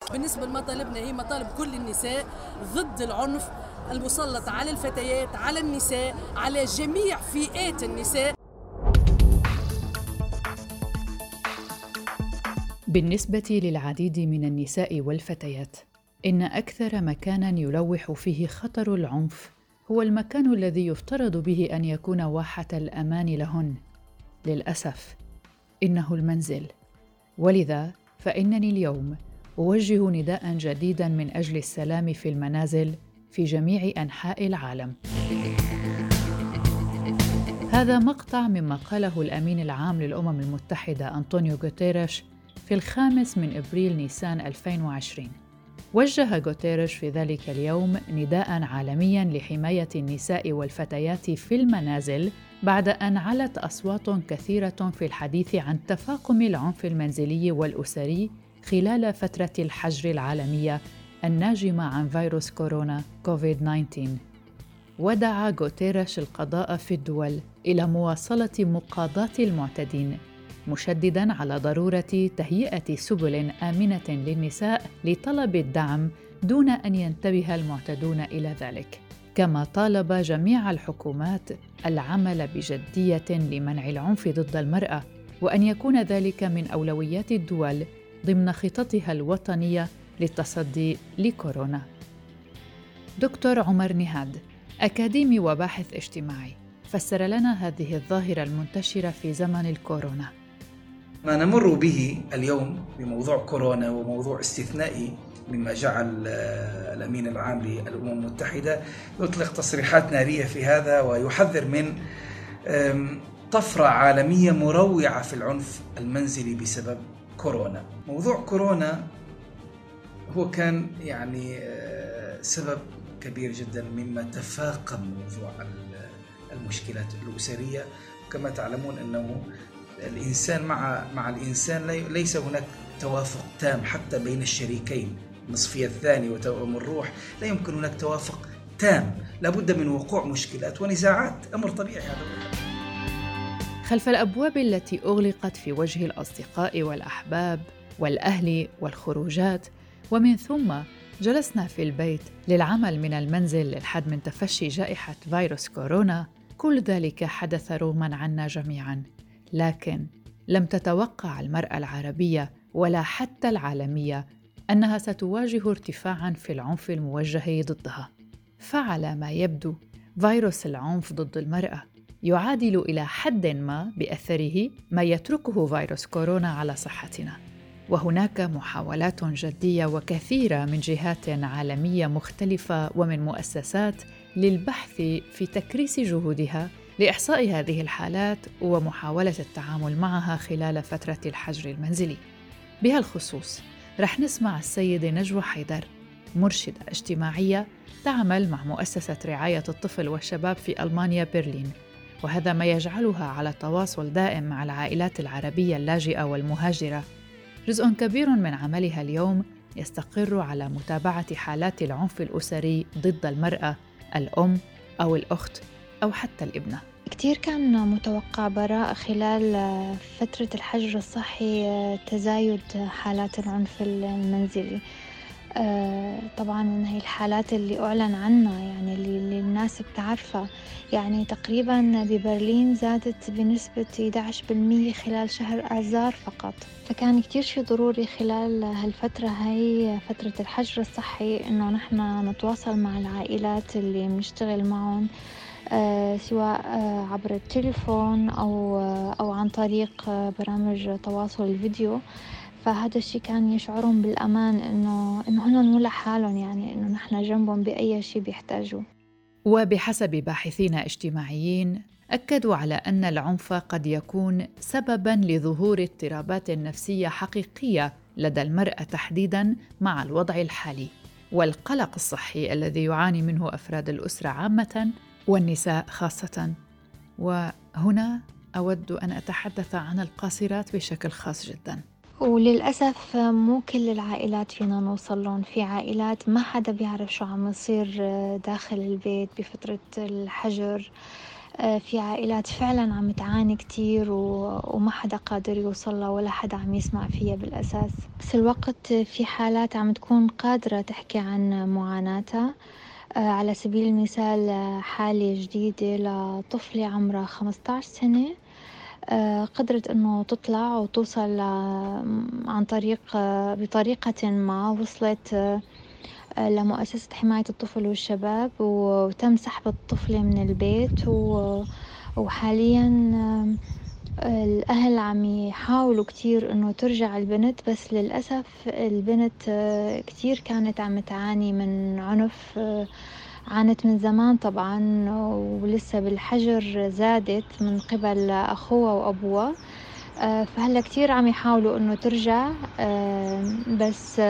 بالنسبة لمطالبنا هي مطالب كل النساء ضد العنف المسلط على الفتيات، على النساء، على جميع فئات النساء. بالنسبة للعديد من النساء والفتيات، إن أكثر مكاناً يلوح فيه خطر العنف هو المكان الذي يفترض به أن يكون واحة الأمان لهن. للأسف، إنه المنزل. ولذا فإنني اليوم أوجه نداءً جديداً من أجل السلام في المنازل في جميع أنحاء العالم. هذا مقطع مما قاله الأمين العام للأمم المتحدة أنطونيو غوتيريش في 5 أبريل نيسان 2020. وجه غوتيريش في ذلك اليوم نداءً عالمياً لحماية النساء والفتيات في المنازل بعد أن علت أصوات كثيرة في الحديث عن تفاقم العنف المنزلي والأسري خلال فترة الحجر العالمية الناجمة عن فيروس كورونا كوفيد-19. ودعا غوتيريش القضاء في الدول إلى مواصلة مقاضاة المعتدين، مشدداً على ضرورة تهيئة سبل آمنة للنساء لطلب الدعم دون أن ينتبه المعتدون إلى ذلك. كما طالب جميع الحكومات العمل بجدية لمنع العنف ضد المرأة، وأن يكون ذلك من أولويات الدول ضمن خططها الوطنية للتصدي لكورونا. دكتور عمر نهاد، أكاديمي وباحث اجتماعي، فسر لنا هذه الظاهرة المنتشرة في زمن الكورونا. ما نمر به اليوم بموضوع كورونا وموضوع استثنائي مما جعل الأمين العام للأمم المتحدة يطلق تصريحات نارية في هذا ويحذر من طفرة عالمية مروعة في العنف المنزلي بسبب كورونا. موضوع كورونا هو كان سبب كبير جدا مما تفاقم موضوع المشكلات الأسرية. كما تعلمون أنه الإنسان مع الإنسان ليس هناك توافق تام حتى بين الشريكين، النصفية الثانية وتوأم الروح، لا يمكن هناك توافق تام، لابد من وقوع مشكلات ونزاعات، أمر طبيعي هذا. خلف الأبواب التي أغلقت في وجه الأصدقاء والأحباب والأهل والخروجات، ومن ثم جلسنا في البيت للعمل من المنزل للحد من تفشي جائحة فيروس كورونا، كل ذلك حدث رغماً عنا جميعاً. لكن لم تتوقع المرأة العربية ولا حتى العالمية أنها ستواجه ارتفاعاً في العنف الموجه ضدها. فعلى ما يبدو فيروس العنف ضد المرأة يعادل إلى حد ما بأثره ما يتركه فيروس كورونا على صحتنا. وهناك محاولات جدية وكثيرة من جهات عالمية مختلفة ومن مؤسسات للبحث في تكريس جهودها لإحصاء هذه الحالات ومحاولة التعامل معها خلال فترة الحجر المنزلي. بهالخصوص رح نسمع السيدة نجوى حيدر، مرشدة اجتماعية تعمل مع مؤسسة رعاية الطفل والشباب في ألمانيا برلين، وهذا ما يجعلها على تواصل دائم مع العائلات العربية اللاجئة والمهاجرة. جزء كبير من عملها اليوم يستقر على متابعة حالات العنف الأسري ضد المرأة، الأم أو الأخت أو حتى الابنة. كتير كان متوقع براء خلال فترة الحجر الصحي تزايد حالات العنف المنزلي. طبعاً هي الحالات اللي أعلن عنها اللي الناس بتعرفها، تقريباً ببرلين زادت بنسبة 11% خلال شهر آذار فقط. فكان كتير شي ضروري خلال هالفترة هاي فترة الحجر الصحي إنه نحن نتواصل مع العائلات اللي بنشتغل معهم، سواء عبر التليفون أو عن طريق برامج تواصل الفيديو. فهذا الشيء كان يشعرهم بالأمان إنه هن مو لحالهم، إنه نحن جنبهم بأي شيء بيحتاجوه. وبحسب باحثين اجتماعيين أكدوا على أن العنف قد يكون سبباً لظهور اضطرابات نفسية حقيقية لدى المرأة تحديداً مع الوضع الحالي والقلق الصحي الذي يعاني منه أفراد الأسرة عامة والنساء خاصة. وهنا أود أن أتحدث عن القاصرات بشكل خاص جداً. وللأسف مو كل العائلات فينا نوصل لهم. في عائلات ما حدا بيعرف شو عم يصير داخل البيت بفترة الحجر. في عائلات فعلا عم تعاني كتير وما حدا قادر يوصلها ولا حدا عم يسمع فيها بالأساس. بس الوقت في حالات عم تكون قادرة تحكي عن معاناتها. على سبيل المثال حالة جديدة لطفلة عمرها 15 سنة قدرت إنه تطلع وتوصل عن طريق بطريقة ما وصلت لمؤسسة حماية الطفل والشباب وتم سحب الطفلة من البيت وحاليا الأهل عم يحاولوا كتير إنه ترجع البنت، بس للأسف البنت كتير كانت عم تعاني من عنف. عانت من زمان طبعا ولسه بالحجر زادت من قبل أخوها وأبوها. فهلا كتير عم يحاولوا إنه ترجع، بس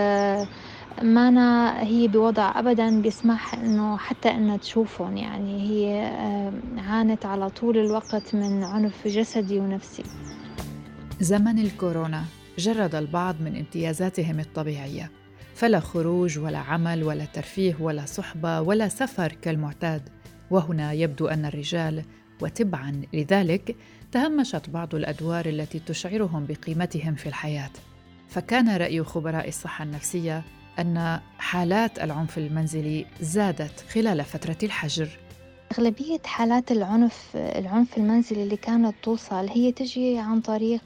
مانا هي بوضع أبدا بيسمح إنه حتى إنها تشوفهم. يعني هي عانت على طول الوقت من عنف جسدي ونفسي. زمن الكورونا جرد البعض من امتيازاتهم الطبيعية، فلا خروج ولا عمل ولا ترفيه ولا صحبة ولا سفر كالمعتاد. وهنا يبدو أن الرجال وتبعاً لذلك تهمشت بعض الأدوار التي تشعرهم بقيمتهم في الحياة. فكان رأي خبراء الصحة النفسية أن حالات العنف المنزلي زادت خلال فترة الحجر. أغلبية حالات العنف المنزلي اللي كانت توصل هي تجي عن طريق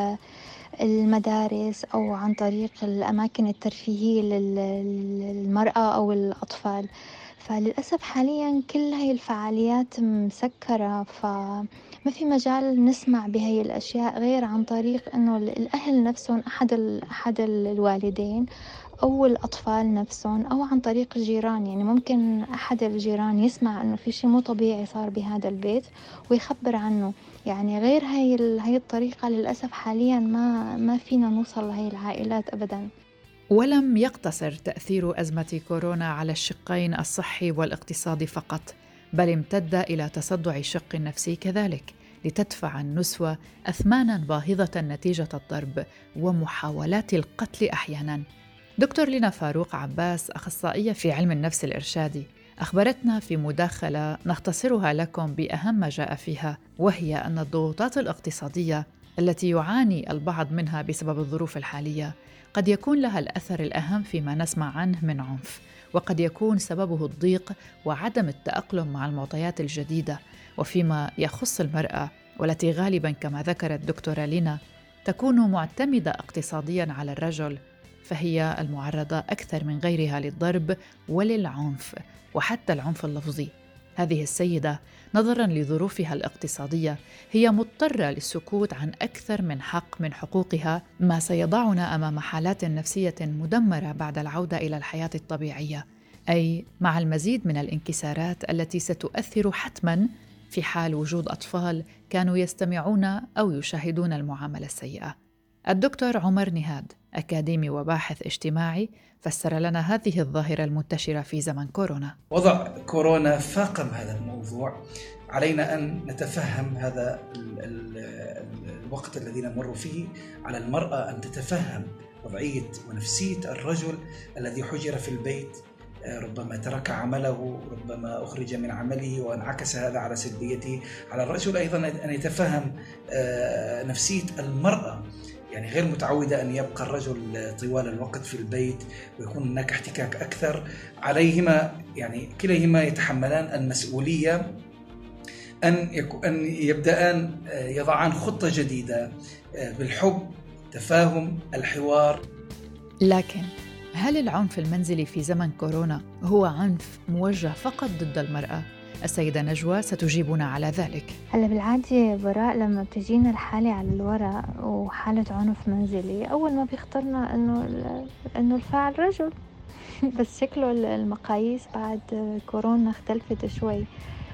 المدارس أو عن طريق الأماكن الترفيهية للمرأة أو الأطفال. فللأسف حاليا كل هاي الفعاليات مسكرة، فما في مجال نسمع بهاي الأشياء غير عن طريق أنه الأهل نفسهم أحد الوالدين أو الأطفال نفسهم أو عن طريق الجيران. يعني ممكن أحد الجيران يسمع أنه في شيء مو طبيعي صار بهذا البيت ويخبر عنه. يعني غير هاي الطريقة للأسف حاليا ما فينا نوصل لهاي العائلات أبدا. ولم يقتصر تأثير أزمة كورونا على الشقين الصحي والاقتصادي فقط، بل امتد إلى تصدع الشق النفسي كذلك، لتدفع النسوة أثماناً باهظة نتيجة الضرب ومحاولات القتل أحياناً. دكتور لينا فاروق عباس، أخصائية في علم النفس الإرشادي، أخبرتنا في مداخلة نختصرها لكم بأهم ما جاء فيها، وهي أن الضغوطات الاقتصادية التي يعاني البعض منها بسبب الظروف الحالية قد يكون لها الأثر الأهم فيما نسمع عنه من عنف، وقد يكون سببه الضيق وعدم التأقلم مع المعطيات الجديدة. وفيما يخص المرأة والتي غالباً كما ذكرت دكتورة لينا تكون معتمدة اقتصادياً على الرجل، فهي المعرضة أكثر من غيرها للضرب وللعنف وحتى العنف اللفظي. هذه السيدة نظراً لظروفها الاقتصادية هي مضطرة للسكوت عن أكثر من حق من حقوقها، ما سيضعنا أمام حالات نفسية مدمرة بعد العودة إلى الحياة الطبيعية، أي مع المزيد من الانكسارات التي ستؤثر حتماً في حال وجود أطفال كانوا يستمعون أو يشاهدون المعاملة السيئة. الدكتور عمر نهاد، أكاديمي وباحث اجتماعي، فسر لنا هذه الظاهرة المنتشرة في زمن كورونا. وضع كورونا فاقم هذا الموضوع. علينا أن نتفهم هذا الوقت الذي نمر فيه. على المرأة أن تتفهم وضعية ونفسية الرجل الذي حجر في البيت، ربما ترك عمله، ربما أخرج من عمله وانعكس هذا على سلبيته. على الرجل أيضا أن يتفهم نفسية المرأة، يعني غير متعودة أن يبقى الرجل طوال الوقت في البيت ويكون هناك احتكاك أكثر. عليهما يعني كليهما يتحملان المسؤولية أن يبدأان يضعان خطة جديدة بالحب، تفاهم، الحوار. لكن هل العنف المنزلي في زمن كورونا هو عنف موجه فقط ضد المرأة؟ السيدة نجوى ستجيبنا على ذلك. هلا بالعادة براء لما بتجينا الحالة على الورق وحالة عنف منزلي أول ما بيخطرنا إنه الفاعل رجل بس شكله المقاييس بعد كورونا اختلفت شوي.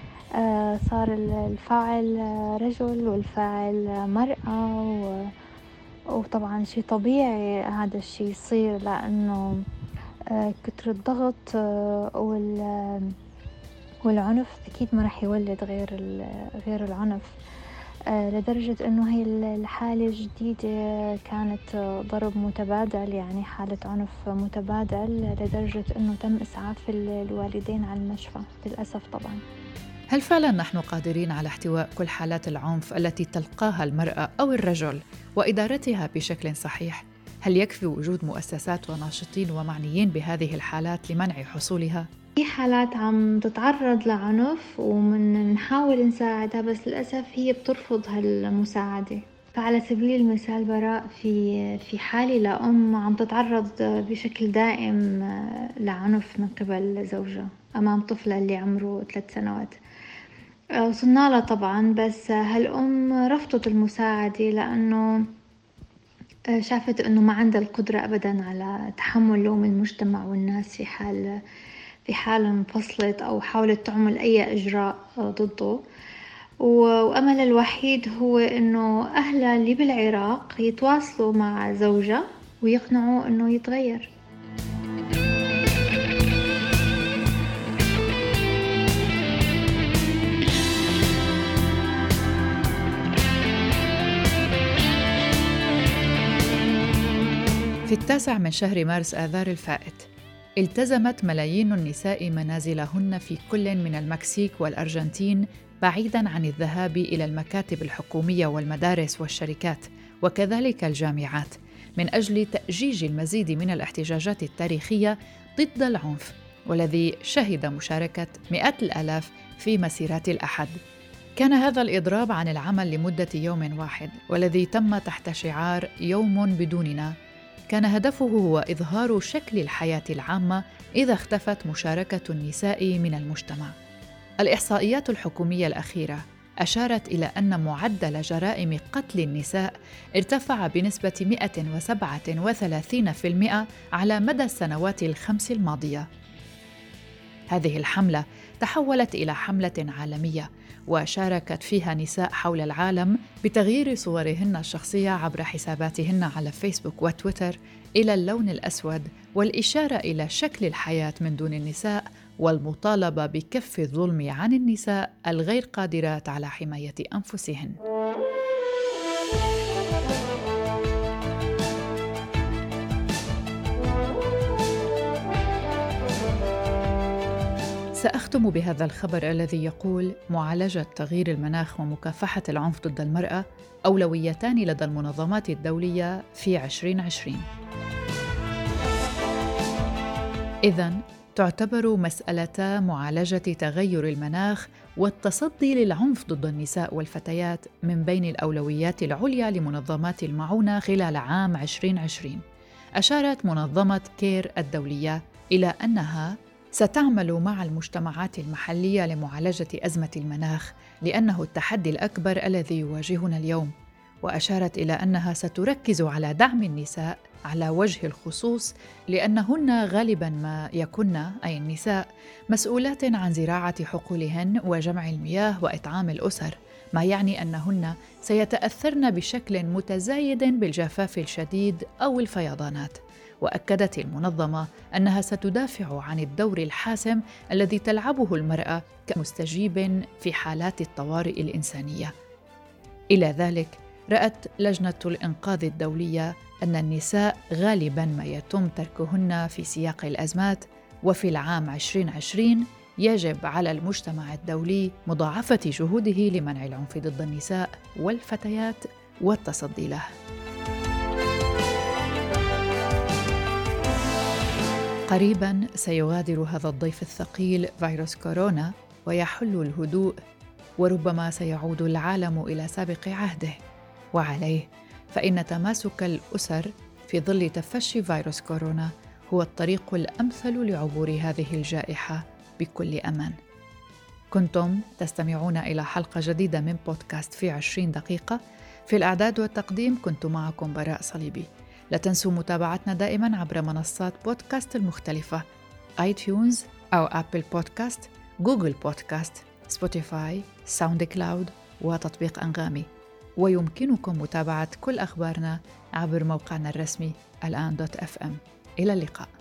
صار الفاعل رجل والفاعل مرأة، وطبعا شيء طبيعي هذا الشيء يصير لأنه كتر الضغط والعنف أكيد ما رح يولد غير العنف. لدرجة إنه هي الحالة الجديدة كانت ضرب متبادل، يعني حالة عنف متبادل، لدرجة إنه تم إسعاف الوالدين على المشفى للأسف طبعا. هل فعلاً نحن قادرين على احتواء كل حالات العنف التي تلقاها المرأة أو الرجل وإدارتها بشكل صحيح؟ هل يكفي وجود مؤسسات وناشطين ومعنيين بهذه الحالات لمنع حصولها؟ في حالات عم تتعرض لعنف ومنحاول نساعدها، بس للأسف هي بترفض هالمساعدة. فعلى سبيل المثال براء، في حالة لأم عم تتعرض بشكل دائم لعنف من قبل زوجها أمام طفلها اللي عمره 3 سنوات. وصلنا لها طبعا، بس هالأم رفضت المساعدة لأنه شافت أنه ما عندها القدرة أبدا على تحمل لوم المجتمع والناس في حال انفصلت أو حاولت تعمل أي إجراء ضده. وأمل الوحيد هو أنه أهلها اللي بالعراق يتواصلوا مع زوجها ويقنعوا أنه يتغير. في 9 من شهر مارس آذار الفائت، التزمت ملايين النساء منازلهن في كل من المكسيك والأرجنتين بعيداً عن الذهاب إلى المكاتب الحكومية والمدارس والشركات وكذلك الجامعات من أجل تأجيج المزيد من الاحتجاجات التاريخية ضد العنف، والذي شهد مشاركة مئات الآلاف في مسيرات الأحد. كان هذا الإضراب عن العمل لمدة يوم واحد، والذي تم تحت شعار يوم بدوننا. كان هدفه هو إظهار شكل الحياة العامة إذا اختفت مشاركة النساء من المجتمع. الإحصائيات الحكومية الأخيرة أشارت إلى أن معدل جرائم قتل النساء ارتفع بنسبة 137% على مدى السنوات ال5 الماضية. هذه الحملة تحولت إلى حملة عالمية، وشاركت فيها نساء حول العالم بتغيير صورهن الشخصية عبر حساباتهن على فيسبوك وتويتر إلى اللون الأسود، والإشارة إلى شكل الحياة من دون النساء، والمطالبة بكف الظلم عن النساء الغير قادرات على حماية أنفسهن. سأختم بهذا الخبر الذي يقول: معالجة تغيير المناخ ومكافحة العنف ضد المرأة أولويتان لدى المنظمات الدولية في 2020. إذن تعتبر مسألة معالجة تغير المناخ والتصدي للعنف ضد النساء والفتيات من بين الأولويات العليا لمنظمات المعونة خلال عام 2020. أشارت منظمة كير الدولية إلى أنها ستعمل مع المجتمعات المحلية لمعالجة أزمة المناخ، لأنه التحدي الأكبر الذي يواجهنا اليوم. وأشارت إلى أنها ستركز على دعم النساء على وجه الخصوص، لأنهن غالباً ما يكن، أي النساء، مسؤولات عن زراعة حقولهن وجمع المياه وإطعام الأسر، ما يعني أنهن سيتأثرن بشكل متزايد بالجفاف الشديد أو الفيضانات. وأكدت المنظمة أنها ستدافع عن الدور الحاسم الذي تلعبه المرأة كمستجيب في حالات الطوارئ الإنسانية. إلى ذلك، رأت لجنة الإنقاذ الدولية أن النساء غالباً ما يتم تركهن في سياق الأزمات، وفي العام 2020 يجب على المجتمع الدولي مضاعفة جهوده لمنع العنف ضد النساء والفتيات والتصدي له. قريباً سيغادر هذا الضيف الثقيل فيروس كورونا ويحل الهدوء، وربما سيعود العالم إلى سابق عهده. وعليه فإن تماسك الأسر في ظل تفشي فيروس كورونا هو الطريق الأمثل لعبور هذه الجائحة بكل أمان. كنتم تستمعون إلى حلقة جديدة من بودكاست في 20 دقيقة. في الإعداد والتقديم كنت معكم براء صليبي. لا تنسوا متابعتنا دائماً عبر منصات بودكاست المختلفة: آيتيونز أو أبل بودكاست، جوجل بودكاست، سبوتيفاي، ساوند كلاود وتطبيق أنغامي. ويمكنكم متابعة كل أخبارنا عبر موقعنا الرسمي الآن.fm. إلى اللقاء.